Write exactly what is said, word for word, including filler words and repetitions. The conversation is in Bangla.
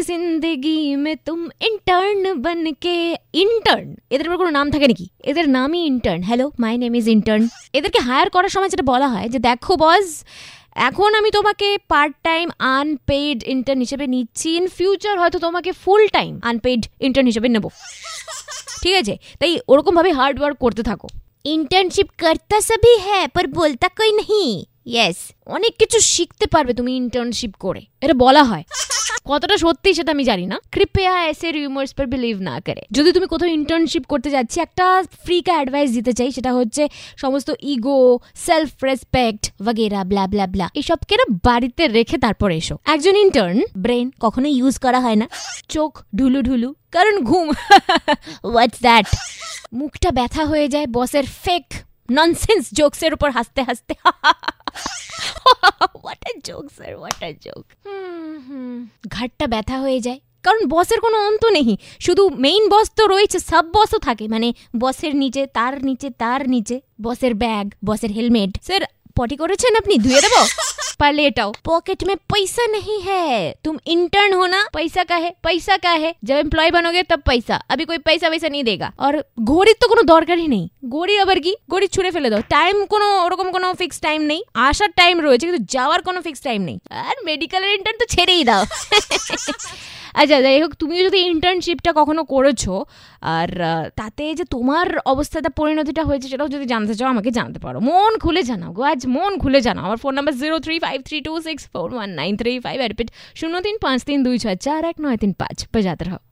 জিন্দগি মে তুম ইন্টার্ন বনকে। ইন্টার্ন, এদের উপর কোনো নাম থাকে নাকি? এদের নামই intern. Hello, my name is intern. এদেরকে হায়ার করার সময় যেটা বলা হয় যে দেখো বস, এখন আমি তোমাকে পার্ট টাইম আনপেইড ইন্টার্ন হিসেবে নিচ্ছি, ইন ফিউচার হয়তো তোমাকে ফুল টাইম আনপেইড ইন্টার্ন হিসেবে নেব, ঠিক আছে? তাই ওরকম ভাবে হার্ড ওয়ার্ক করতে থাকো। ইন্টার্নশিপ করতা সবই হ্যাঁ পর বলতা কই নেই। ইয়েস, অনেক কিছু শিখতে পারবে তুমি ইন্টার্নশিপ করে, এটা বলা হয়। কতটা সত্যি সেটা আমি জানি না। কৃপয়া এসে রিউমার্স পর বিলিভ না করে। যদি তুমি কোথাও ইন্টার্নশিপ করতে যাচ্ছি, একটা ফ্রিকা অ্যাডভাইস দিতে চাই, সেটা হচ্ছে সমস্ত ইগো, সেলফ রেসপেক্ট বগেরা ব্লা ব্লা ব্লা এসবকে না বাড়িতে রেখে তারপর এসো। একজন ইন্টার্ন ব্রেন কখনো ইউজ করা হয় না, চোখ ঢুলু ঢুলু, কারণ ঘুম। What's that? মুখটা ব্যথা হয়ে যায় বসের ফেক ননসেন্স জোকসের উপর হাসতে হাসতে। What a joke sir, what a joke. ঘাটটা ব্যথা হয়ে যায়, কারণ বসের কোনো অন্ত নেই। শুধু মেইন বস তো রয়েছে, সাব বসও থাকে, মানে বসের নিচে, তার নিচে, তার নিচে বসের ব্যাগ, বসের হেলমেট। স্যার পটি করেছেন আপনি, ধুয়ে দেবো? পারলে এটাও। पॉकेट में पैसा नहीं है, तुम इंटर्न हो ना, पैसा का है, पैसा का है, जब एम्प्लॉय बनोगे तब पैसा, अभी कोई पैसा वैसा नहीं देगा। और ঘড়ির তো কোনো দরকারই নেই। ঘড়ি আবার কি, ঘড়ি ছুঁড়ে ফেলে দাও। টাইম কোনো ওরকম কোনো ফিক্স টাইম নেই, আসার টাইম রয়েছে কিন্তু যাওয়ার কোনো ফিক্স টাইম নেই। আর মেডিকেলের ইন্টার্ন তো ছেড়েই দাও। আচ্ছা যাই হোক, তুমি যদি ইন্টার্নশিপটা কখনো করেছো আর তাতে যে তোমার অবস্থাটা পরিণতিটা হয়েছে সেটাও যদি জানতে চাও আমাকে জানতে পারো, মন খুলে জানাও গো, আজ মন খুলে জানাও। আমার phone number zero three five three two six four one nine three five, repeat শূন্য তিন পাঁচ তিন দুই ছয় চার এক নয় তিন পাঁচ। বাজাতে রहो।